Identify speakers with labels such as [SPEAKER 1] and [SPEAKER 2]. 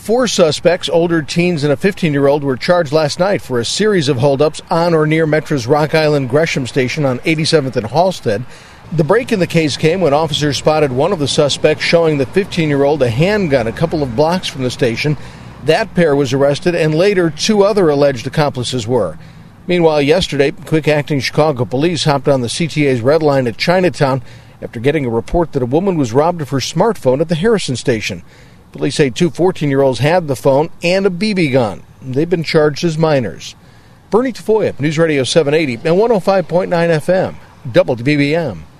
[SPEAKER 1] 4 suspects, older teens and a 15-year-old, were charged last night for a series of holdups on or near Metra's Rock Island Gresham station on 87th and Halstead. The break in the case came when officers spotted one of the suspects showing the 15-year-old a handgun a couple of blocks from the station. That pair was arrested, and later 2 other alleged accomplices were. Meanwhile, yesterday, quick-acting Chicago police hopped on the CTA's Red Line at Chinatown after getting a report that a woman was robbed of her smartphone at the Harrison station. Police say 2 14-year-olds had the phone and a BB gun. They've been charged as minors. Bernie Tafoya, News Radio 780 and 105.9 FM, WBBM.